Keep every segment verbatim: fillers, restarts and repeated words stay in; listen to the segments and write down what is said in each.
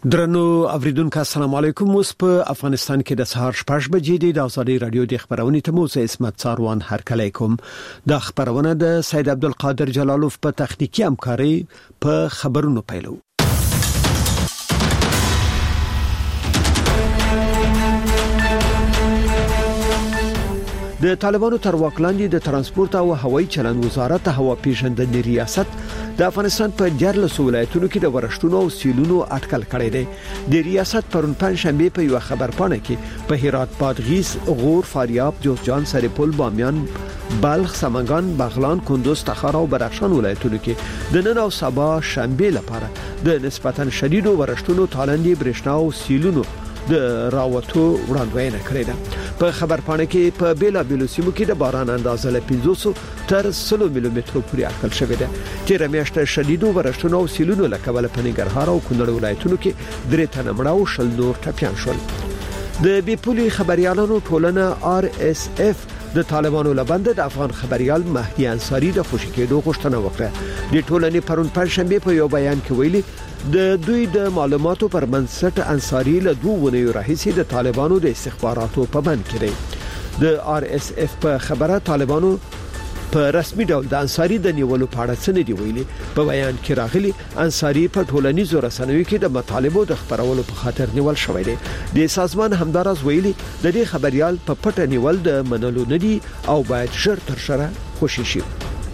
درنو اوریدونکو السلام علیکم. اوس په افغانستان کې د سهار شپږ بجې د ازادي رادیو د خبرونې ته موسی اسمت څاروان هرکلی کوم. د خبرونه د سید عبدالقادر جلالوف په تخنیکی همکاري په خبرونو پیلو. د طالبانو تر واک لاندې د ترانسپورت او هوایي چلند وزارت هوا پیژندنې ریاست د افغانستان په دیارلسو ولایتونو کې د ورښتونو او سیلونو اټکل کړی دی. د ریاست پرون پنځشنبه په یو خبرپاڼه کې په هرات، بادغیس، غور، فاریاب، جوزجان، سرپل، بامیان، بلخ، سمنګان، بغلان، کندوز، تخار او بدخشان ولایتونو کې د نن او سبا شنبه لپاره د نسبتا شدیدو ورښتونو، تالندې، برېښنا او سیلونو د راوتو وړاندوینه کړې ده. په خبرپاڼه کې په بیلا بیلو سیمو کې د باران اندازه له پنځوس تر سل ملي مترو پورې اټکل شوې ده. تیر میاشت شدیدو ورښتونو او سیلونو لکه ول په ننګرهار او کونړ ولایتونو کې درې تنه مړه او شل نور ټپيان شول. د بیپولي خبريالانو ټولنه آر اس اف د طالبانو لبند د افغان خبريال مهدي انصاری د خوشی کېدو غوښتنه وکړه. د ټولنې پرون پنځشنبه په یو بیان کې ویلي د دوی د معلوماتو پر بنسټ انصاری له دوه ونیو راهیسې د طالبانو د استخباراتو په بند کې دی. د آر اس اف په خبره طالبانو په رسمي ډول د انصاری د نیولو په اړه څه نه دی ویلي. په بیان کې راغلي انصاری په ټولنیزو رسنیو کې د مطالبو د خبرولو په خاطر نیول شوی دی. د سازمان همدارس ویلي د دې خبريال په پټه نیول د منلو نه دی او باید ژر تر ژره خوشی شي.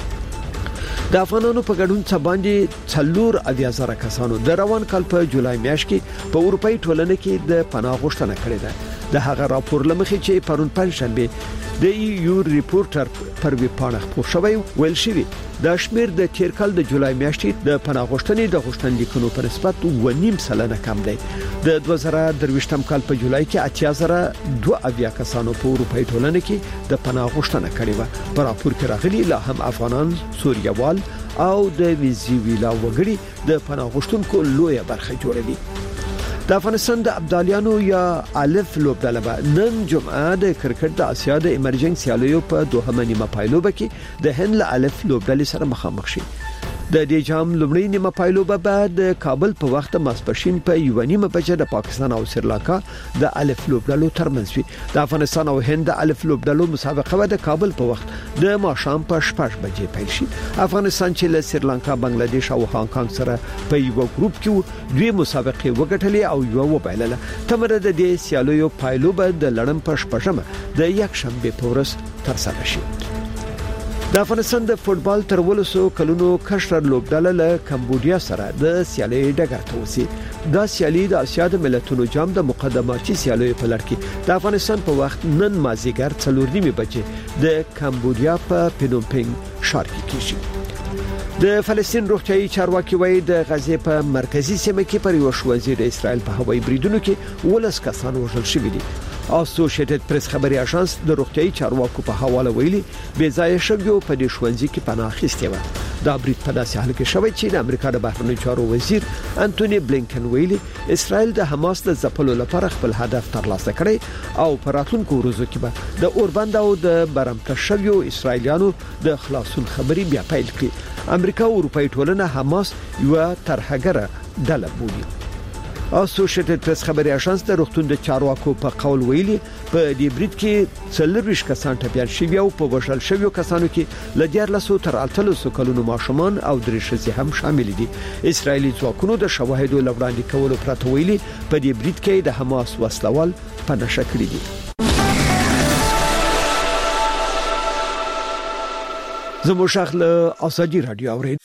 د افغانانو په ګډون څخه باندې څلور اویا زره کسانو د روان کال په جولای میاشت کې په اروپאי ټولنه کې د پناه غوښتنه کړې ده. د هغه راپور لمخې چې پرون پنځشنبه د یو ریپورټر پر وی پاڼه خپور شوی ویل شوی د شمیر د تیر کال د جولای میاشتې د پناه غوښتنې د غوښتنلیکونو په نسبت و نیم سلنه کم دی. د دوه زره درویشتم کال په جولای کې اتیا زره دوه اویا کسانو په اروپאי ټولنه کې د پناه غوښتنه کړې و. په راپور کې راغلي لا هم افغانان، سوریوال او د ویزیویلا وګړي د پناه غوښتونکو لویه برخه جوړوي. د افغانستان د ابدالیانو یا الف لوبډله به نن جمعه د کرکټ د اسیا د ایمرجنسي سیالیو په دوهمه نیمه پایلوبه کې د هند له الف لوبډلې سره مخامخ شي. د دې جام لومړی نیمه پایلوبه به د کابل په وخت ماسپښین په یو نیمه بجې د پاکستان او سریلانکا د الف لوبډلو ترمنځ وي. د افغانستان او هند د الف لوبډلو مسابقه به د کابل په وخت د ماښام په شپږ بجې پیل شي. افغانستان چې له سریلانکا، بنگلاديش او هانګ کانګ سره په یو ګروپ کې دوی مسابقه وګټلې او یو وبایلله. تمره د دې سیالیو پایلوبه د لړم په شپږمه د یک شنبه په ورځ تر سره شي. د افغانستان د فوتبال تر ولسو کلونو کشر لوبډله له کمبودیا سره د سیالي ډګر ته وسی. دا سیالي د اسیا د ملتونو جام د مقدماتي سیالیو په لړ کې د افغانستان په وخت نن مازیګر څلور نیمه بجې د کمبودیا په پینومپنګ ښار کې کیږي. د فلسطین روغتيایي چارواکي وایي د غزې په مرکزی سیمه کې پر یو ښوونځي د اسرائیل په هوایي بریدونو کې ولس کسان وژل شوي دي. اسوسییټډ پریس خبري اژانس د روغتيایي چارواکو په حواله ویلي بې ځای شګو په دې ښوونځي کې پناه اخیستې و. دا برید په داسې حال کې شوی چې د امریکا د بهرنیو چارو وزیر انټونی بلینکن ویلي اسرائیل د حماس د ځپلو لپاره خپل هدف ترلاسه کړی او په راتلونکو ورځو کې به د اوربند او د برمته شویو اسرائیلیانو د خلاصون خبري بیا پیل کړي. امریکا او اروپאי ټولنه حماس یو ترهګره ډله بولي. اسوسییټډ پریس خبري اژانس د روغتون د چارواکو په قول ویلي په دې برید کې څلور کسان ټپيان شوي او په وژل شویو کسانو کې ل دیارلسو تر اتلسو کلونو ماشومان او درې ښځې هم شامل دي. اسرایلی ځواکونو د شواهدو لوړاندې کولو پرته ویلي په دې برید کې د حماس وسلوال په نشه کړی دي. زموږ شغله ازادي رادیو اورید.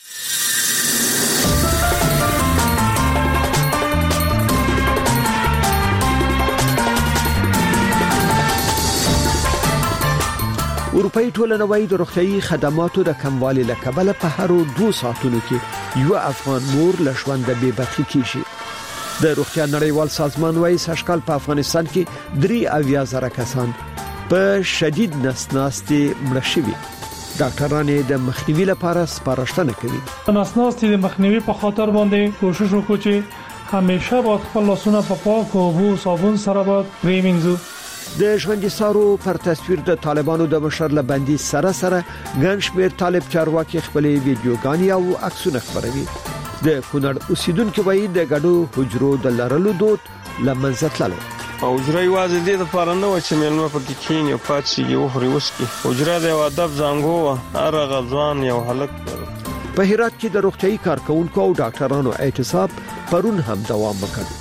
اروپאי ټولنه وايي د روغتيایي خدماتو د کموالي له کبله په هر دوه ساعتونو کې یو افغان مور له ژوند بې برخې کیږي. د روغتیا نړیوال سازمان وايي سږکال په افغانستان کې درې اویا زره کسان په شدید نسناستي مړه شوي. ډاکټرانو د مخنیوي لپاره سپارښتنه کوي. نسناستي د مخنیوي په خاطر باندې کوشش وکړو چې همیشه باید خپل لاسونه په پاک اوبو او صابون سره باید پریمنځو. د ژوندۍ سارو پر تصویر د طالبانو د مشر لبندي سره سره ګڼ شمېر طالب چارواکي خپل ویډیوګانې او عکسونه خبروي. د کونړ اوسیدونکو وایي د ګډو حجرو د لرلو دود لمنځه تللی. حجره یوازې د لپاره نه و چې مېلمه پکې کېني او پاتې یو خوري وسکي. حجره د یو ادب زانګو و، هر غځوان یو هلک. په هرات کې د روغتیايي کارکونکو او ډاکټرانو اعتصاب پرون هم دوام وکړ.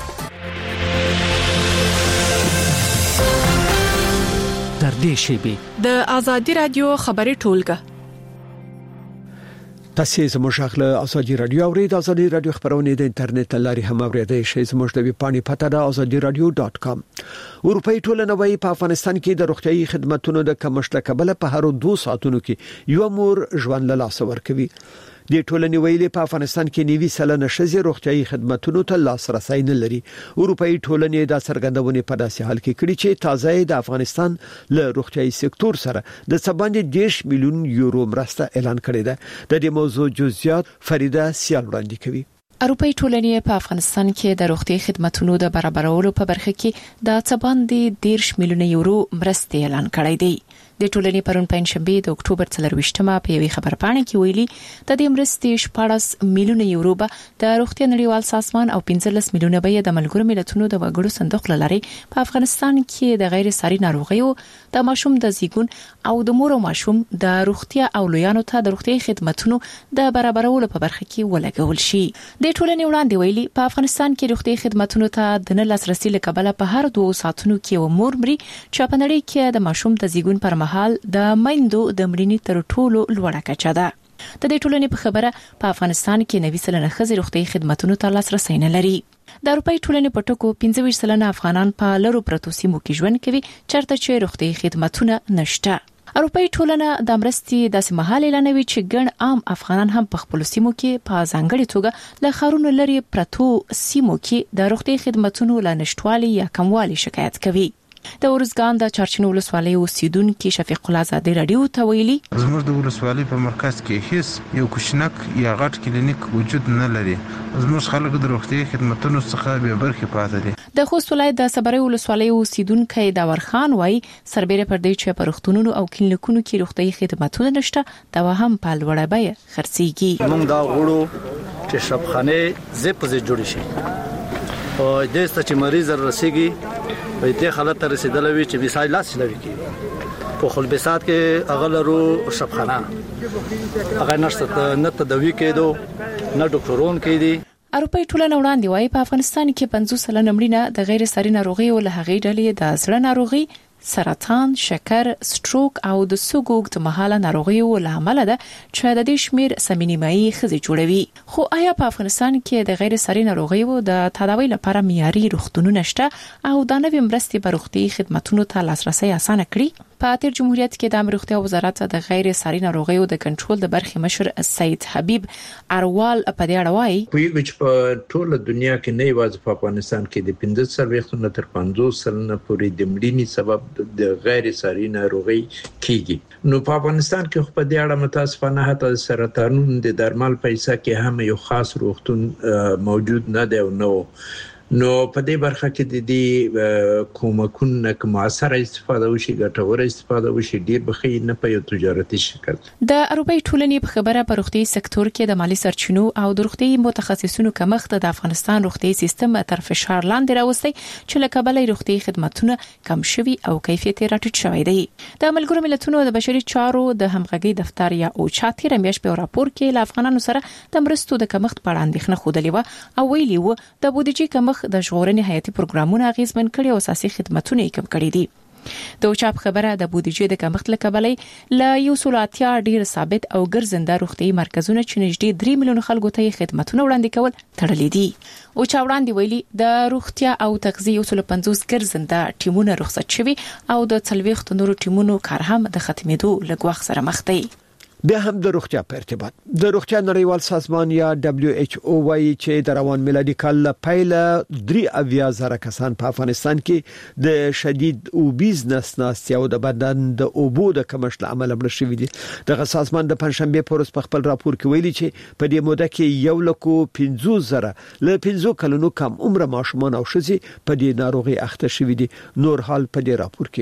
تر دې شیبې د ازادي رادیو خبري ټولګه تاسو زموږ خپل ازادي رادیو او د ازادي رادیو خبرونه د انټرنیټ لاري هم اوریدئ شئ. زموږ د ویب پاڼې پته ده ازادي رادیو ډاٹ کام. اروپאי ټولنه وايي په افغانستان کې د روغتيايي خدماتو د کمښت کبله په هر دوه ساعتونو کې یو مور ژوند له لاس ورکوي. د ټولنې ویلي په افغانستان کې نیوي سلنه شزي روغتيايي خدماتو ته لاسرسي نه لري. اروپאי ټولنې د سرګندونې په داسې حال کې کړي چې تازه د افغانستان له روغتيايي سکتور سره د سباندې دیش میلیون یورو مرسته اعلان کړې ده. د دې موضوع جزئیات فریده سیال وړاندې کوي. اروپאי ټولنې په افغانستان کې د روغتي خدماتو د برابرولو په برخه کې د سباندې دیش میلیون یورو مرسته اعلان کړې ده. د ټولنې پرون پنځشنبه د اکتوبر څلرويشتمه په یوې خبر پاڼه کې ویلي د دې مرستې شپږ میلیونه یورو به د روغتي نړیوال سازمان او پنځلس میلیونه به د ملګرو ملتونو د وګړو صندوق لاري په افغانستان کې د غیر ساري ناروغیو د ماشوم د زیګون او د مور او ماشوم د روغتي او لویانو ته د روغتي خدماتو د برابرولو په برخه کې ولګول شي. د ټولنې وړاندې ویلي په افغانستان کې روغتي خدماتو ته د نه لاسرسي لکبله په هر دوه ساعتونو کې و مور مري چې په نړۍ کې د ماشوم د زیګون پر حال د مایندو د مړینې تر ټولو لوړه کچه ده. د دې ټولنې په خبره په افغانستان کې نوي سلنه خزي روغتي خدماتو ته لاسرسي نه لري. د اروپאי ټولنې په ټکو پنځه ویشت سلنه افغانان په لرو پرتو سیمو کې ژوند کوي چرته چې روغتي خدماتو نشته. اروپאי ټولنه د مرستې د سیمهال اعلانوي چې ګڼ عام افغانان هم په خپل سیمو کې په ځانګړي توګه له خارونو لري پرتو سیمو کې د روغتي خدماتو لا نشټوالي یا کموالي شکایت کوي. د ورزګان د چارچنو ولسوالۍ اوسیدونکو شفیق الله زاده رادیو ته ویلي زموږ د ولسوالۍ په مرکز کې هیڅ یو کوچنک یا غټ کلینیک وجود نه لري. زموږ خلک د روغتي خدماتو څخه به برخه پاتې دي. د خوست ولایت د صبري ولسوالۍ اوسیدونکو د ورخان وای سربېره پر دې چې په روغتونونو او کلینیکونو کې روغتي خدماتو نشته دا هم په لوړه بیه خرڅيږي. موږ دا غوړو چې شپخانه زپزه جوړ شي او د ست چې مریض رسیږي په دې حالت ته رسیدلوي چې مثال لاس لوي کې په خلبسات کې اغلرو شپخانه هغه نشته نه تدوي کېدو نه ډاکټرون کې دي. اروپאי ټولنه وړاندې وايي په افغانستان کې پنځوس سلنه مړینه د غیر ساري ناروغیو له هغې ډلې د زړه ناروغي، سرطان، شکر، سټروک او د سګوګ د مهاله ناروغیو له امله ده چې د دې شمیر سمینیمایي خزي جوړوي. خو آیا په افغانستان کې د غیر ساري ناروغیو د تداوی لپاره معیاري روغتونونه شته او د نوې مرستې په روغتي خدماتو ته لاسرسي اسانه کړي؟ په تیر جمهوریت کې د روغتیا وزارت د غیر ساري ناروغیو د کنټرول د برخې مشر سید حبیب اروال په دې اړه وایي په یوه په ټوله دنیا کې نه یوازې په افغانستان کې د پنځه سرویختونو تر پنځوس سلنه پورې د مړینې سبب د غیر ساري ناروغي کیږي. نو په افغانستان کې په دې اړه متاسفانه حتی سرطانونو د درمل پیسې کې هم یو خاص روغتون موجود نه دی او نو نو په دې برخه کې د دې کومکونو کوم اثر استفاده وشي ګټور استفاده وشي ډیر بخي نه په یو تجارتي شکل. د اروپאי ټولنې په خبره په روغتي سکتور کې د مالی سرچینو او د روغتي متخصصینو کمښت د افغانستان روغتي سیستم تر فشار لاندې راوستي چې لکه بلې روغتي خدماتونه کم شوي او کیفیت راټیټ شوی دی. د ملګرو ملتونو د بشري چارو د همغږي دفتر یا او چاتي رمیش په راپور کې ل افغانانو سره د مرستو د کمښت په اړه اندېښنه خوده لیوه او ویلي وو د بودیجې کمښت د ژغورنې حیاتي پروګرامونه اغیزمن کړي او اساسي خدماتونه یې کم کړي دي. د اوچاپ خبره د بودیجې د کمښت لکبلې ل یو سل اتیا ډیر ثابت او ګرځنده روغتي مرکزونه چې نږدې درې میلیون خلکو ته خدماتونه وړاندې کول تړلې دي. اوچا وړاندې ویلي د روغتیا او تغذیه یو سل پنځوس ګرځنده ټیمونه رخصت شوي او د څلويخت نورو ټیمونو کار هم د ختمېدو لګوخ سره مخ دی. بیا هم د روغتیا په ارتباط د روغتیا نړیوال سازمان یا دبليو ایچ او وايي چې د روان میلادي کال پیله درې اویا زره کسان په افغانستان کې د شدید اوبیزنس ناستیا او د بدن د اوبو د کمښت عمل مړ شوی دي. د سازمان د پنځشنبه پورس په خپل راپور کې ویلي چې په دې موده کې یو لکو پنځوس زره له پنځو کلونو کم عمر ماشومان او ښځې په دې ناروغي اخته شوی دي. نور حال په دې راپور کې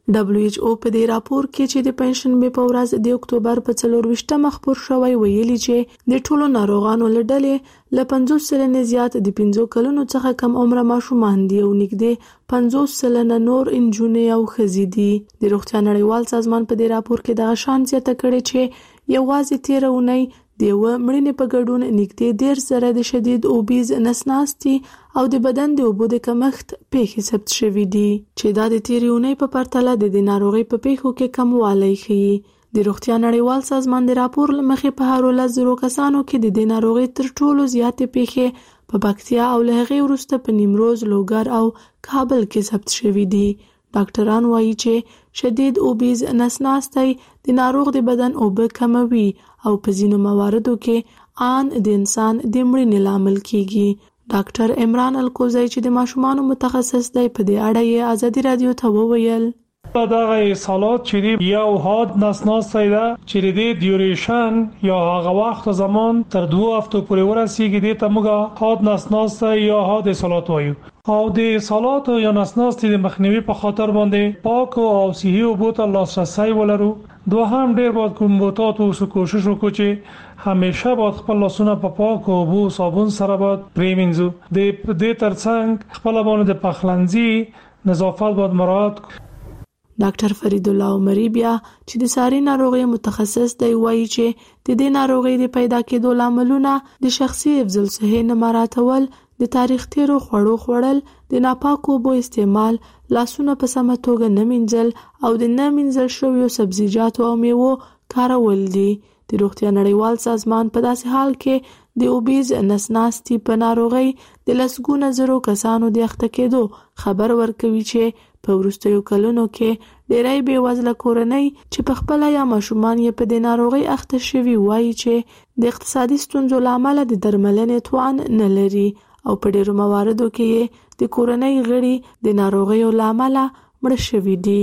دبليو ایچ او په دې راپور کې چې د پنځشنبه په ورځ د اکتوبر په څلور ویشتمه خبر شوی ویلي چې د ټولو ناروغانو له ډلې له پنځوس سلنه زیات د پنځو کلونو څخه کم عمره ماشومان دي او نږدې پنځوس سلنه نور انجونې او ښځې دي. د روغتیا نړیوال سازمان په دې راپور کې دغه شان زیاته کړې چې یوازې تېره اونۍ د یوه مړینې په ګډون نږدې دېرش زره د شدید اوبیز نسناستي او د بدن د اوبو د کمښت پیښې ثبت شوي دي چې دا د تېرې اونۍ په پرتله د دې ناروغۍ په پیښو کې کموالی ښیي. د روغتیا نړیوال سازمان د راپور له مخې په هر لس زرو کسانو کې د دې ناروغۍ تر ټولو زیاتې پیښې په پکتیا او له هغې وروسته په نیمروز، لوګر او کابل کې ثبت شوي دي. ډاکټران وایي چې شدید اوبیز نسناستی د ناروغ د بدن اوبه کموي او په ځینو مواردو کې آن د انسان د مړینې لامل کیږي. ډاکټر عمران الکوزی چې د ماشومانو متخصص دی په دې اړه یې ازادي رادیو ته وویل دغه اصالات چې یو حاد نسناستی ده چې د ډیوریشن یا هغه وخت زمان تر دوه هفتو پورې ورسیږي د ته موږ حاد نسناستی یا حاد اصالات وایو او د اصالات یا نسناستی د مخنیوي په خاطر باندې پاک او صحي اوبو ته لاسرسی ولرو. دوهم ډیر باید کوم بوتات او کوشش وکړو چې همیشه باید خپل لاسونه په پاک اوبو او صابون سره باید پریمنځو. د دې ترڅنګ خپل باندې د پخلنځي نظافت باید مراعات کړو. ډاکټر فرید الله عمری بیا چې د ساري ناروغي متخصص دی وایي چې د دې ناروغي د پیدا کېدو لاملونه د شخصي حفظ الصحه نه مراعاتول، د تاریخ تیرو خوړو خوړل، د ناپاکو اوبو استعمال، لاسونه په سمه توګه نه مینځل او د نه مینځل شویو سبزیجاتو او میوو کارول دي. د روغتیا نړیوال سازمان په داسې حال کې د اوبیز نسناستي په ناروغي د لسګونه زرو کسانو د اخته کېدو خبر ورکوي چې په وروستیو کلونو کې ډېری بې وزله کورنۍ چې په خپله یا ماشومان یې په دې ناروغۍ اخته شوي وایي چې د اقتصادي ستونزو له امله د درملنې توان نه لري او په ډېرو مواردو کې یې د کورنۍ غړي د ناروغیو له امله مړه شوي دي.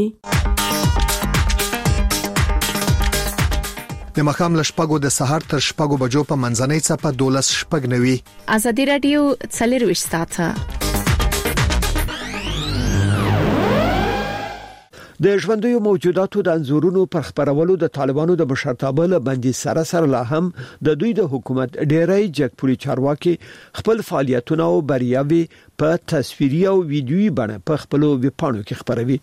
د مخام لشپګو د سحر تر شپګو بجو په منځنۍ څپه دولس شپګ نوي. ازادي رادیو څلرويشت ساعته د ژوندیو موجوداتو د انزورونو پر خبرولو د طالبانو د مشرتابه له بندي سره سره لا هم د دوی د حکومت ډیری جګپوري چارواکي خپل فعالیتونه او بریاوي په تصویري او ویډیويي بڼه په خپل ویبپاڼو کې خبروي.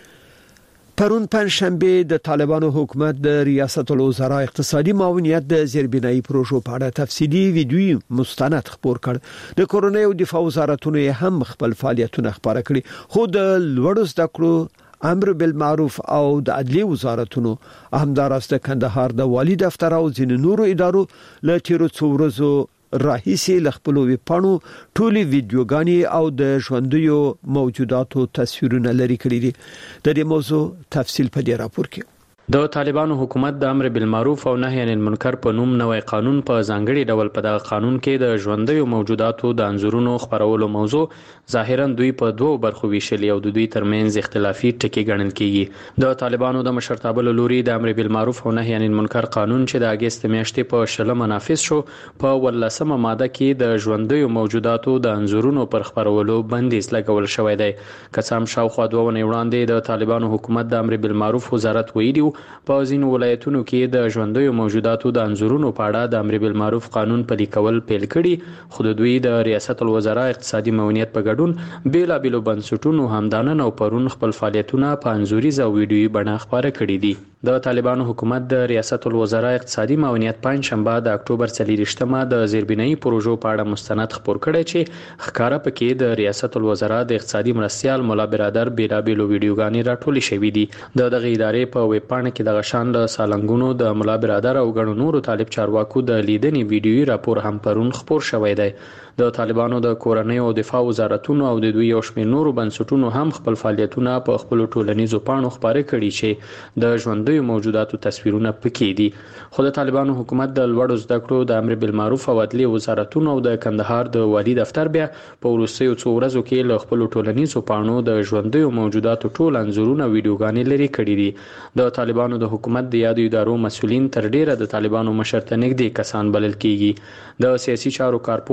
پرون پنځشنبه د طالبانو حکومت د ریاست الوزرا اقتصادي معاونیت د زیربنایي پروژو په اړه تفصیلي ویډیويي مستند خبر کړ. د کورونی او دفاع وزارتونو هم خپل فعالیتونه خبره کړي، خو د لوړو زده کړو امر بالمعروف او د عدلیه وزارتونو همدارسته کندهار د والی دفتر او ځینو نورو ادارو له تیرو څو ورځو راهیسي لخپلو ویپانو ټولي ویډیوګانی او د ژوندیو موجوداتو تصویرونه لري کړی دي. د دې موضوع تفصیل په دې راپور کې. د طالبانو حکومت د امر بالمعروف او نهي عن المنکر په نوم نوې قانون په ځانګړي ډول په دغه قانون کې د ژوندیو موجوداتو د انزورونو خبرولو موضوع ظاهرا دوی په دوه برخو ویشلي او د دوی ترمنځ اختلافي ټکي ګڼل کیږي. د طالبانو د مشرتابه لوري د امر بالمعروف او نهي عن المنکر قانون چې د اگست میاشتې په شلمه نافذ شو په ولسمه ماده کې د ژوندیو موجوداتو د انزورونو پر خبرولو بندیز لګول شوی دی. قسم شاوخوا دوه ونې وړاندې د طالبانو حکومت د امر بالمعروف وزارت ویلي په ځینو ولایتونو کې د ژوندیو موجوداتو د انزورونو په اړه د امر بالمعروف قانون پلي کول پیل کړي، خو د دوی د ریاست الوزرا اقتصادي معاونیت په ګډون بیلابیلو بنسټونو همدانن او پرون خپل فعالیتونه په انزوري او ویډیويي بڼه خبره کړي دي. د طالبانو حکومت د ریاست الوزرا اقتصادي معاونیت پنځشنبه د اکتوبر څلورویشتمه د زیربنایي پروژو په اړه مستند خبر کړی چې ښکارا پکې د ریاست الوزرا د اقتصادي مرستيال مولا برادر بیلابیلو ویډیوګانی راټولې شوې دي. د دغه ادارې په ویب پاڼه کې د غشان له سالنګونو د مولا برادر او غړو نورو طالب چارواکو د لیدنې ویډیويي راپور هم پرون خبر شوی دی. د طالبانو د کورنۍ او دفاع وزارتونو او د دوی یو شمېر نورو بنسټونو هم خپل فعالیتونه په خپل ټولنیزو پاڼو خبرې کړي چې د ژوندیو موجوداتو تصویرونه پکې دي. خو د طالبانو حکومت د لوړو زده کړو د امر بالمعروف او عدلیه وزارتونو او د کندهار د والی دفتر بیا په وروستیو څو ورځو کې له خپل ټولنیزو پاڼو د ژوندیو موجوداتو ټول انځورونه ویډیوګانې لري کړي دي. د طالبانو د حکومت د یادو ادارو مسؤلین تر ډیره د طالبانو مشرته نږدې کسان بلل کیږي. د سیاسي چارو کارپو احمد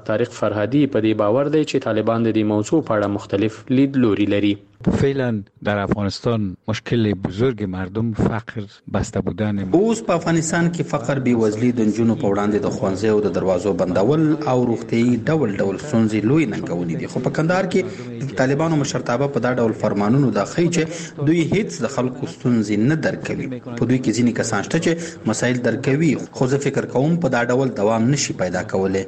طارق فرهادي په دې باور دی چې طالبان د دې موضوع په اړه مختلف لید لوري لري. فعلا در افغانستان مشکل بزرگ مردم فقر بسته بودن. اوس په افغانستان کې فقر، بیوزلي، د نجونو په وړاندې د ښوونځیو د دروازو بندول او روغتیايي ډول ډول ستونزې لوی ننګونې دي. خو په کندهار کې طالبانو مشرتابه په دا ډول فرمانونو دا ښیي چې دوی هیڅ د خلکو ستونزې نه درک کوي. په دوی کې ځینې کسان شته چې مسایل درک کوي، خو زه فکر کوم په دا ډول دوام نشي پیدا کولی.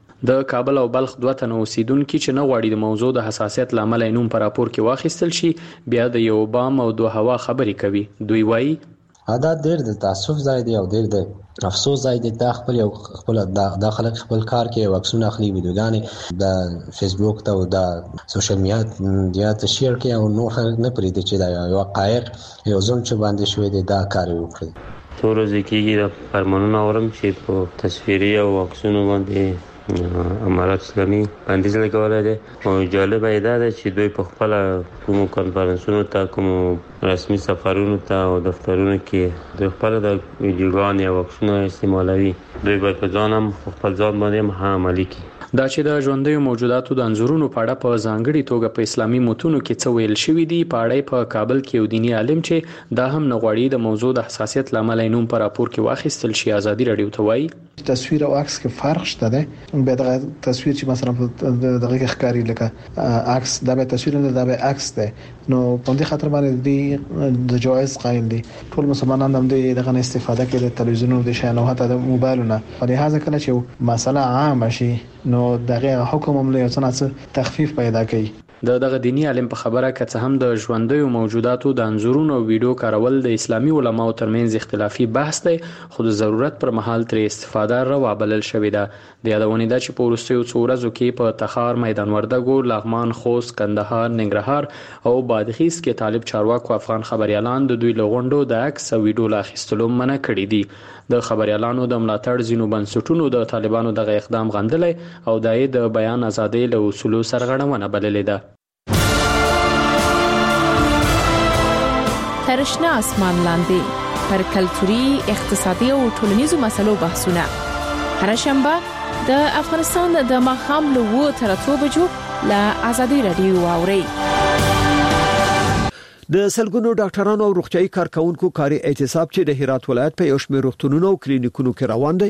د کابل او بلخ دوه تنه اوسیدونکو چې نه غواړي د موضوع د حساسیت لامل نوم پر راپور کې واخیستل شي، بیا د یو بام او دوه هوا خبرې کوي. دوی وایي دا ډېر د تاسف ځای دی او ډېر د افسوس ځای دی. دا خپل یو خپل د خلک خپل کار کې واکسون اخلي، ویډیوګانې د فیسبوک ته او د سوشل میډیا ته شیر کوي او نو خلک نه پریږدي چې دا یو حقایق یو ځم چې باندې شوی دی دا کار وکړي. څو ورځې کېږي د فرمانونه اورم چې په تصویري او واکسونو باندې امارات اسلامي بندیز لګولی دی. او جالبه یې دا ده چې دوی په خپله کومو کنفرانسونو ته، کومو رسمي سفرونو ته او دفترونو کې دوی خپله د ویډیوګانې او واکسونه استعمالوي. دوی باید په ځان هم خپل ځان باندې هم عملي کړي. دا چې د ژوندیو موجوداتو د انځورونو په اړه په ځانګړي توګه په اسلامي متونو کې څه ویل شوي دي، په اړه په کابل کې یو دیني عالم چې دا هم نه غواړي د موضوع د حساسیت لامل نوم په راپور کې واخیستل شي، ازادي رادیو ته وایي تصویر او عکس کې فرق شته ده. به دغه تصویر چې مثلا دغه ښکاری لکه عکس دا به تصویر نه دا به عکس ده، نو په دې خاطر باندې دی د جواز قائل دي. ټول مسلمانان هم دغه استفاده کوي د تلویزیون او د شانوهات د موبایلونو. په لحاظ کله چې مسله عام شي نو دغه حکم هم له څه تخفیف پیدا کوي. د دغه دینی عالم په خبره که څه هم د ژوندیو موجوداتو د انځورونو او ویډیو کارول د اسلامي علماو ترمنځ اختلافي بحث دی، خو د ضرورت پر مهال ترې استفاده روا بلل شوې ده. د یادونې ده چې په وروستیو څو ورځو کې په تخار، میدان وردګو، لغمان، خوست، کندهار، ننګرهار او بادغیس کې طالب چارواکو افغان خبريالان د دوی له غونډو د عکس او ویډیو لا اخیستلو منع کړي دي. د خبريالانو د ملاتړ ځینو بنسټونو د طالبانو دغه اقدام غندلی او د د بیان ازادۍ له اصولو سرغړونه بللې ده. ترشنه اسمان لاندې پر کلتوري، اقتصادي او ټولنیزو مسلو بحثونه هر شنبه د افغانستان د ماښام له اوه تر اتو بجو له ازادي رادیو اوري. د سلګونو ډاکټرانو او روغتيایي کارکونکو کاري اعتصاب چې د هرات ولایت په یو شمېر روغتونونو او کلینیکونو کې روان دی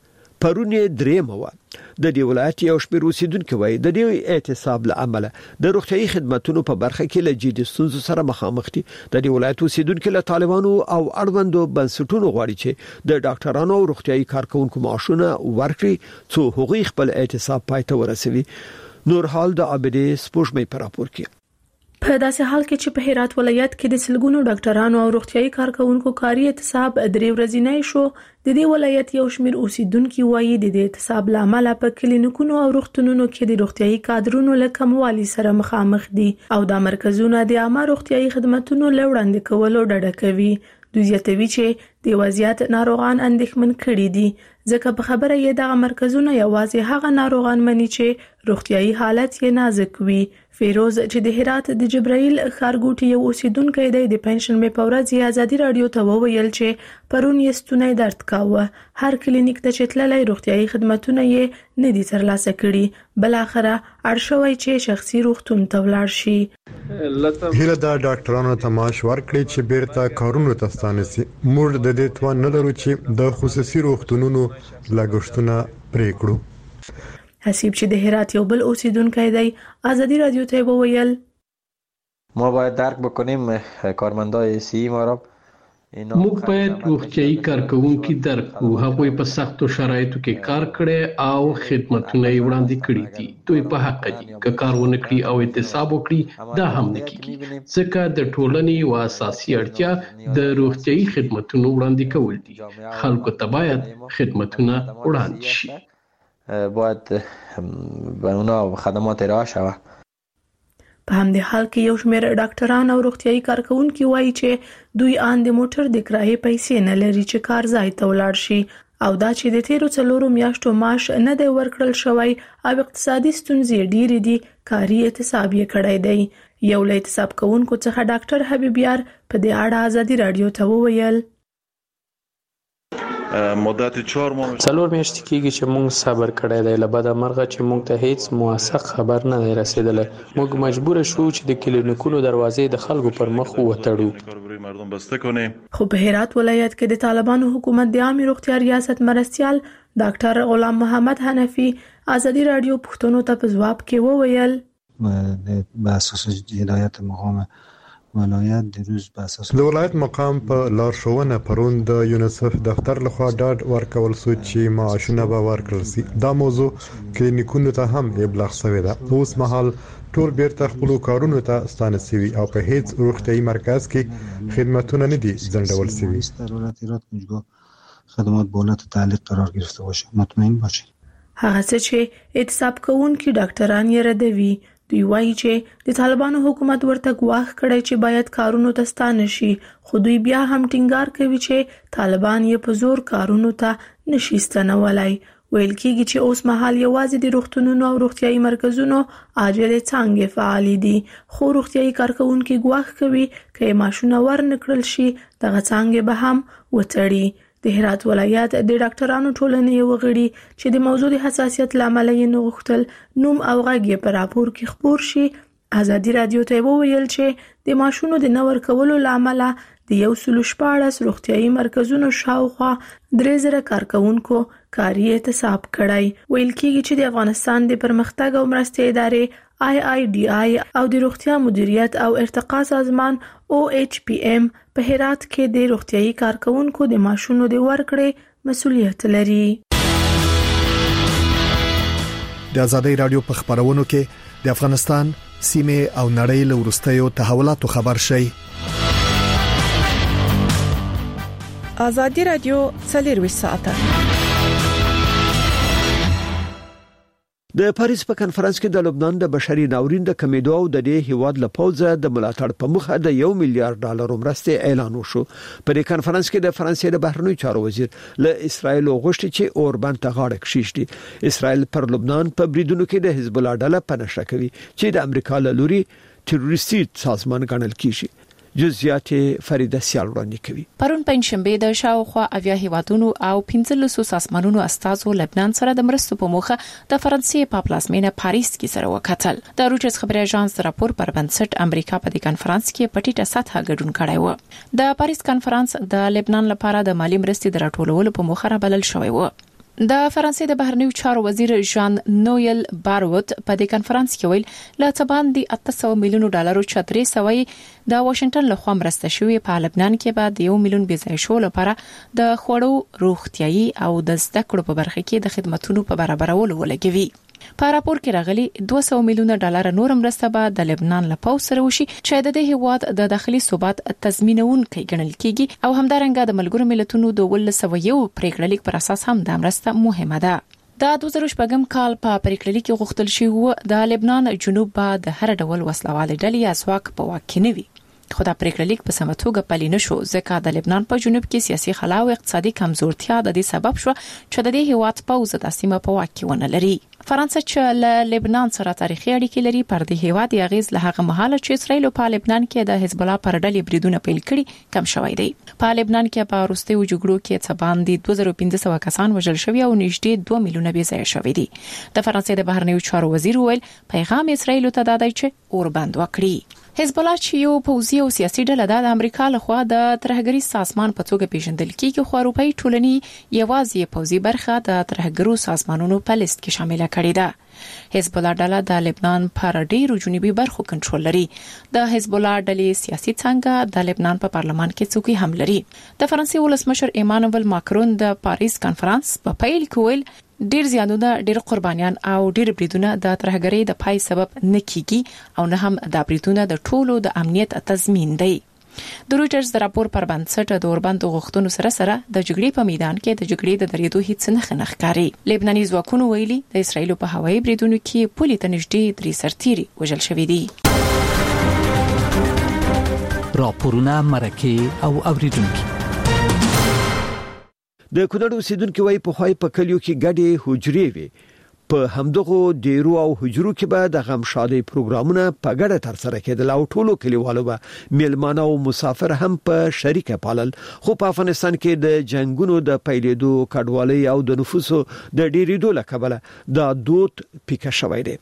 پرونی درېمه و. د دې ولایت یو شمېر اوسیدونکو وایي د دې اعتصاب له امله د روغتيایي خدماتو په برخه کې له جدي ستونزو سره مخامخ دي. د دې ولایت اوسیدونکو له طالبانو او اړوندو بنسټونو غواړي چې د ډاکټرانو او روغتيایي کارکونکو معاشونه ورکړي څو هغوی خپل اعتصاب پای ته ورسوي. نورحال د عابدې سپوږمۍ په راپور کې. په داسې حال کې چې په هرات ولایت کې د سلګونو ډاکټرانو او روغتيایي کارکونکو کاري اعتصاب درې ورځې شو، د دې ولایت یو شمېر اوسیدونکو وایي د دې اعتصاب لامل په کلینیکونو او روغتونونو کې د روغتيایي کادرونو له کموالي سره مخامخ دي او د مرکزونو د عامه روغتيایي خدماتو له وړاندې کولو ډډه کوي. دوی زیاتوي چې د وضعیت ناروغان اندېښمن کړي دي، ځکه په خبره یې دغه مرکزونه یوازې هغه ناروغان مني چې روغتيایي حالت یې نازک وي. فیروز چې د هرات د جبرائیل ښارګوټي یو اوسیدونکی دی د پنځشنبه په ورځ یې ازادي رادیو ته وویل چې پرون یې ستونی درد کاوه. هر کلینیک ته چې تللی روغتيایي خدماتونه یې نه دي ترلاسه کړي، بل اخره اړ شوی چې شخصي روغتون ته ولاړ شي. هیله دا ډاکټرانو ته معاش ورکړي چې بیرته کارونو ته ستانسي. موږ د دې توان نه لرو چې د خصوصي روغتونونو لګښتونه پرې کړو. حسیب چې د هرات یو بل اوسیدونکی دی ازادي رادیو ته وویل ما باید درک بکنیم کارمندای سی ما را موږ باید روغتیایي کارکونکي درک کړو. هغوی په سختو شرایطو کې کار کړی او خدمتونه یې وړاندې کړي دي. دوی په حق دي که کار ونه کړي او اعتصاب وکړي دا هم نه کیږي، ځکه د ټولنې یوه اساسي اړتیا د روغتیایي خدمتونو وړاندې کول دي. خلکو ته باید خدمتونه وړاندې شي، باید به اونا خدمات ارائه شود. په همدې حال کې یو شمېر ډاکټران او روغتيایي کارکونکي وایي چې دوی آن د موټر د کرایې پیسې نه لري چې کار ځای ته ولاړ شي او دا چې د تیرو څلورو میاشتو معاش نه دی ورکړل شوی او اقتصادي ستونزې ډېرې دي، کاري اعتصاب یې کړی دی. یو له اعتصاب کوونکو څخه ډاکټر حبیب یار په دې اړه ازادي رادیو ته وویل مدت چهار ماه څلور میاشتې کېږي چې موږ صبر کړی دی، له بده مرغه چې موږ ته هیڅ موثق خبر نه دی رسیدلی. موږ مجبور شو چې د کلینیکونو دروازې د خلکو پر مخ وتړو. خو په هرات ولایت کې د طالبانو حکومت د عامه روغتیا ریاست مرستيال ډاکټر غلام محمد حنفي ازادي رادیو پښتنو ته په جواب کې وویل به اساس هدایت مقام ولایت د روز په اساس د ولایت مقام په لارښوونه پرون د یونیسف دفتر لخوا ډاډ ورکول شو چې معاشونه به ورکړل شي. دا موضوع کلینیکونو ته هم ابلاغ شوی ده. اوس مهال ټول بیرته خپل کارونو ته ستانه شوي او په هیڅ روغتیايي مرکز کې خدماتونه نه دي ځنډول شوي. ضرورت ایراد کنجگاه خدمات با حالت تعلیق قرار گرفته باشه. مطمئن باشید. هغه څه چې اعتصاب کوونکي ډاکټران یې ردوي. دوی وایي چې د طالبانو حکومت ورته ګواښ کړی چې باید کارونو ته ستانه شي، خو دوی بیا هم ټینګار کوي چې طالبان یې په زور کارونو ته نشي ستنولای. ویل کېږي چې اوس مهال یوازې د روغتونونو او روغتیايي مرکزونو عاجلې څانګې فعال دي، خو روغتیايي کارکونکي ګواښ کوي چې ماشونه ورنکړل شي دغه څانګې به هم وتړي. د هرات ولایت د ډاکټرانو ټولنې یو غړي چې د موضوع د حساسیت لامل یې نه غوښتل نوم او غږ یې په راپور کې خپور شي، ازادي رادیو ته وویل چې د ماشونو د نور کولو لامل د یو سل شپاړس روغتیايي مرکزونو شاوخوا درې زره کارکونکو کاري اعتصاب کړی. ویل کېږي چې د افغانستان د پرمختګ او مرستې ادارې آی آی ډي آی او د روغتیا مدیریت او ارتقا سازمان او ایچ پی ام په هرات کې د روغتیايي کارکونکو د ماشونو د ورکړې مسؤلیت لري. د ازادي رادیو په خبرونو کې د افغانستان سیمه او نړۍ له ورستیو تحولاتو خبر شي. ازادي رادیو څلور ساعته د پاریس په کانفرنس کې د لبنان د بشري ناورین د کمیدو او د دې هیواد له پوزه د ملاتړ په مخه د یو میلیارډ ډالر مرستې اعلان وشو. په دې کانفرنس کې د فرانسې د بهرنیو چارو وزیر له اسرایل غوښتي چې اوربان ته غاړه کښیږدي. اسرایل پر لبنان په بریدونو کې د حزب الله ډله پنهشه کوي چې د امریکا له لوري تروریستي سازمان ګڼل کیږي. جزئیات فریده سیال وړاندې کوي. پرون پنځشنبه د شاوخوا اویا هیوادونو او پنځلسو سازمانونو استازو لبنان سره د مرستو په موخه د فرانسې په پلازمینه پاریس کې سره وکتل. د رویټرز خبري اژانس راپور پر بنسټ امریکا په دې کانفرنس کې پټیټه سطحه ګډون کړی و. د پاریس کانفرنس د لبنان لپاره د مالی مرستې د راټولولو په موخه را بلل شوی و. د فرانسې د بهرنیو چارو وزیر ژان نویل باروت په دې کانفرنس کې ویل لا تبان دي اته سوه میلیون ډالر او چتري سوي د واشنگټن له خوا مرسته شوی په لبنان کې بعد یو میلیون بيځای شو لپاره د خوړو روغتيایي او د زده کړو په برخه کې د خدماتو په برابرولو ولګوي. په راپور کې راغلي دوه سوه میلیون ډالر نور مرسته به د لبنان له پاو سره وشي چې د دې هیواد د داخلي ثبات تضمینونکي ګڼل کیږي او همدارنګه د ملګرو ملتونو د ولس یو پریکړه لیک پر اساس هم د مرسته مهمه ده. د دوه زره شپږم کال په پریکړه لیک غوښتل شوی د لبنان جنوب به د هر ډول وسلواله ډلې اسواق په واک کې نه وي. خو دا پریکړه لیک په سمتوګه پلي نشو ځکه د لبنان په جنوب کې سیاسي خلا او اقتصادي کمزورتیا د دې سبب شو چې د دې هیواد پوز د سیمه په واک کې ونه لري. فرانسه چې له لبنان سره تاریخي اړیکې لري پر دې هیواد یغیز له هغه مهاله چې اسرائیل په لبنان کې د حزب الله پر ډلې بریدونه پیل کړي کم شوی دی. په لبنان کې په وروستیو جګړو کې څه باندې دوه زره پنځه سوه کسان وژل شوي او نږدې دوه میلیونه بېځایه شوي دي. د فرانسې د بهرنیو چارو وزیر ویل پیغام اسرائیل ته دا دی چې اور بند وکړي. حزب الله چې یو پوځي او سیاسي ډله ده د امریکا لخوا د ترهګري سازمان په توګه پیژندل کیږي خو اروپאי ټولنې یوازې پوځي برخه د ترهګرو سازمانونو په لیست کې شامل کړي ده. حزب الله ډله د لبنان پر ډیرو جنوبي برخو کنټرول لري. د حزب الله ډلې سیاسي څنګه د لبنان په پارلمان کې څوکۍ هم لري. د فرانسې ولسمشر ایمانوئل ماکرون د پاریس کانفرنس په پیل کې ویل ډیر زیانونه ډیر قربانيان او ډیر بریدونه د ترهګرۍ د پای سبب نه کیږي او نه هم د بریدونه د ټولو د امنیت تضمین دی. د رویټرز د راپور پر بنسټ د اوربند غوښتنو سره سره د جګړې په میدان کې د جګړې د دریدو هیڅ نه ښکاري. لبناني ځواکونو ویلي د اسرایل په هوایي بریدونو کې پولي ته نږدې درې سرتیري وژل شوي دي. راپورونه مرکه او اوریدونکو د کونړ اوسیدونکو وای په خوای په کلیو کې ګډې حجرې وي په همدغه ډیرو او حجرو کې به د غم شادي پروګرامونه په ګډه تر سره کېدل او ټولو کلیوالو به میلمانه او مسافر هم په شریکه پالل. خو په افغانستان کې د جنگونو د پیلېدو کډوالۍ او د نفوسو د ډیریدو لکبله دا دود پیکه شوی دی.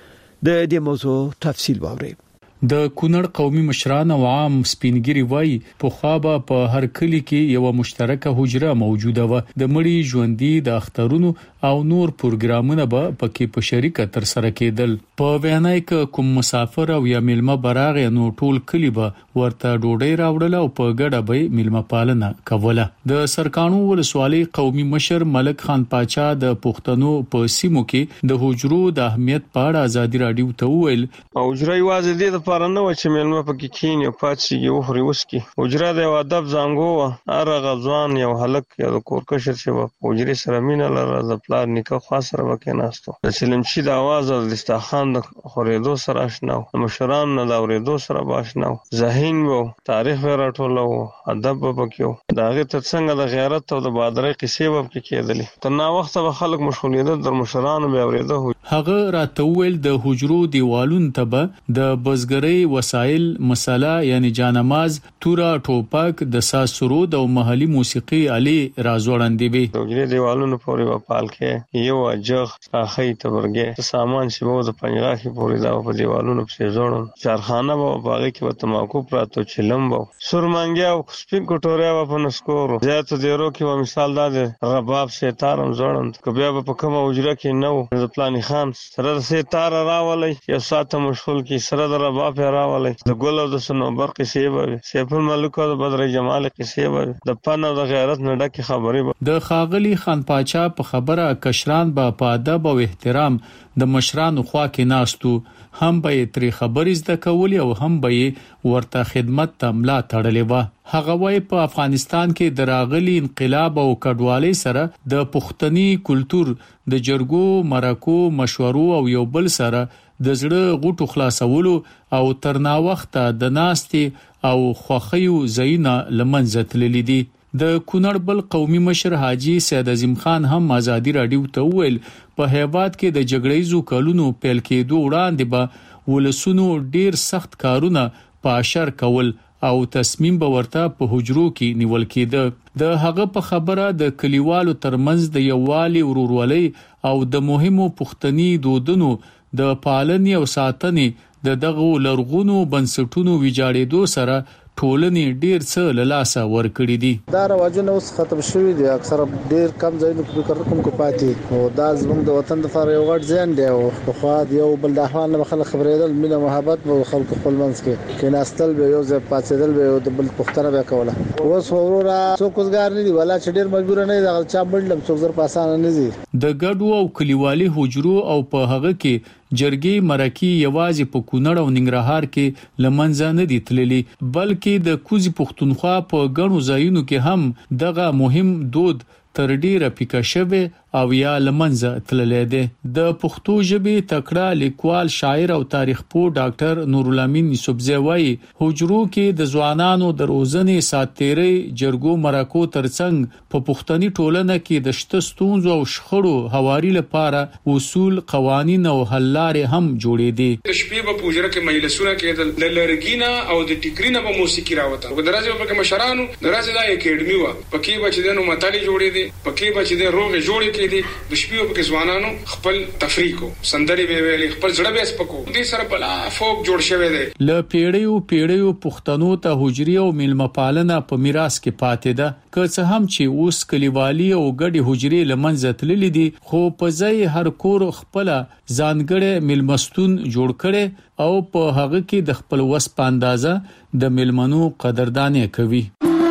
د دې موضوع تفصیل واورئ. د کونړ قومي مشران او عام سپینګری وای په خوابه په هر کلی کې یو مشترکه حجره موجوده و. د مړي ژوندۍ د اخترونو او نور پروګرامونه به پکې په شریکه تر سره کېدل. په وینای کې کوم مسافر او یا میلمه براغ نو ټول کلی به ورته ډوډۍ راوړل او په ګډه به میلمه پالنه کوله. د سرکانو ولسوالۍ قومي مشر ملک خان پاچا د پښتنو په سیمو کې د حجرو د اهمیت په اړه ازادي رادیو ته وویل. حجره یوازې د پرنه و چې میلمه پکې کینی او پاتشي او خوري وسکي. حجره د ادب زنګو هر غزوان یو هلک یا د کورکشر چې په حجره سره مینه لره د پلار نیکه خاصره وکیناستو. د سلمشي د आवाज او د استخوان د خورېدو سره آشنا و. مشران نه د اورېدو سره باشنا و. ذهین وو تاریخ ورټولو ادب پکې داغه ترڅنګ د غیرت او د بادرۍ قصې و پکې کېدلې. تر نا وخت به خلک مشغولیدل در مشران به اورېدو. هغه راتوول د حجرو دیوالون ته به د بزګرۍ وسایل مساله یعنی جانماز تورا ټوپک د ساسرود او محلي موسیقي علي رازوړندې وي. د دیوالونو پورې په پال کې یو اجغ اخی تبرګه سامان چې وو د پنځراخي پورې دا په دیوالونو په زوړم چارخانه وو باغې کې وته ماکو پراتو چلم وو سرمنګیا او سپین کوټوریا په نسکورو زیات دیرو کې و مثال دا رباب ستارم زوړم کبه په کومه وجره کې نو د پلان خان سره ستاره راولې یو ساته مشغول کې سره د رباب راولې د ګل او د سنوبر قصې وي سیف الملک او د بدر جمال قصې وي د پن او د غیرت نه ډکه خبرې. د خاغلی خان پاچا په خبره کشران به په ادب او احترام د مشرانو خوا کې ناستو هم به تری خبرې زده کول او هم به ورته خدمت ته ملا تړلې و. هغه وای په افغانستان کې د راغلي انقلاب او کډوالۍ سره د پښتني کلچر د جرګو مرکو مشورو او یو بل سره د زړه غوټو خلاصولو او ترنا وخت د ناستي او خوخیو زینا لمنځه تللی دي. د کونړ بل قومي مشر حاجی سید عظیم خان هم ازادي رادیو ته ویل په هیواد کې د جګړې زو کلونو پیل کېدو وړاندې به ولسونو ډیر سخت کارونه په اشر کول او تصمیم به ورته په حجرو کې نیول کېده. د هغه په خبره د کلیوالو ترمنځ د یووالي ورورولۍ او د مهمو پښتني دودونو د پالنې او ساتنې د دغه لرغونو بنسټونو ویجاړېدو سره ټولنې ډیر څه للاسه ورکړي دي. دا رواجونه اوس ختم شوي دي اکثره ډیر کم ځایونه کې کوم کو پاتې او دا زموږ د وطن د فار یو غټ ځین دی او په خوا دی یو بل د احوال نه خلک خبرېدل مینه محبت او خلک خپل منځ کې کې ناستل به یو ځای پاتېدل به د بل پښتنه به کوله. اوس ورورا څوک وزګار نه دی ولا چې ډیر مجبور نه دی چا بلډم څوک زر پاسانه نه دي. د ګډو او کلیوالي حجرو او په هغه کې جرګي مرکی یوازې په کونړ او ننګرهار کې لمنځه نه دي تللي بلکې د کوزي پښتونخوا په ګڼو ځایونو کې هم دغه مهم دود تر ډیره پیکه شوه او یا لمنځه تللی دی. د پښتو ژبې تکړه لیکوال شاعر او تاریخ پوه ډاکټر نور الامین یوسفزی وایي حجرو کې د ځوانانو د روزنې ساتيري جرګو مرکو ترڅنګ په پښتني ټولنه کې د شته ستونزو او شخړو هواري لپاره اصول قوانين او حل لارې هم جوړې دي. شپې په حجره کې مجلسونه کېدل د لرګینا او د ټیکرینا په موسیقي راوته په درازي په مشرانو درازي د اکیډمي و پکې بچ دنو متالي جوړې دي پکې بچ د روغ جوړې کې دي د شپې په ځوانانو خپل تفریق سندري به ویلي خپل زړه به سپکو دې سره بلا فوق جوړ شوی دی. ل پیړیو پیړیو پښتنو ته حجري او میلمه پالنه په میراث کې پاتې ده که څه هم چې اوس کلیوالي او ګډي حجري لمنځه تللي دي خو په ځای هر کور خپل ځانګړي میلمستون جوړ کړي او په هغه کې د خپل وس په اندازه د میلمنو قدرداني کوي.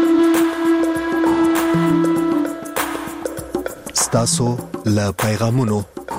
ستاسو له پیغامونو.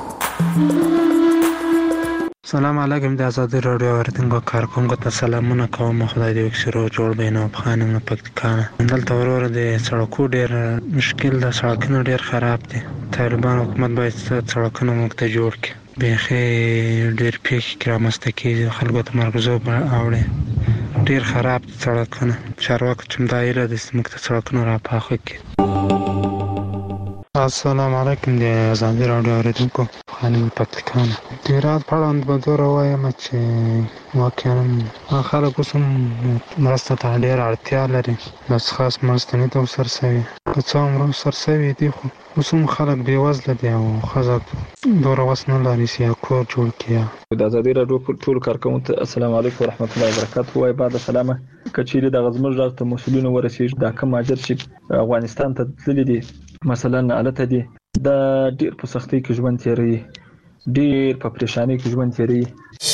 سلام علیکم د آزادی رادیو ورتنګو کارکونکو ته سلامونه کوم. خدای دې وکړي جوړ بینه په خانه پکتیکانه دلته ورور د سړکو ډیر مشکل د سړکونو ډیر خراب دي. طالبان حکومت باید سړکونه مخته جوړ کړي به ډیر پیښ کرامسته کې خلکو ته مرګزو اوړي ډیر خراب سړکونه چارواکو چې مدایره د سمکته سړکونو را پاخه کړي. السلام علیکم د ازادي رادیو اوریدونکو خانم پکتیکان د رات په اړه به زه راوایم چې واقعا خلک اوس هم مرسته ته ډېره اړتیا لري بس خاص مرسته نه ته ورسره که څه هم ورسره دي خو اوس هم خلک بېوزله دي او ښځه دومره وس نه لري چې یو کور جوړ کړي. د ازادي رادیو ټول کارکوونکو ته السلام علیکم ورحمت الله وبرکاته. وای بعد سلامه کچېرې د غزمر راته مسولینو ورسېږي دا کوم اجر چې افغانستان ته تللی دي مثلا الته دي دا ډېر په سختۍ کې ژوند تیروي ډېر په پریشانی کې ژوند تیروي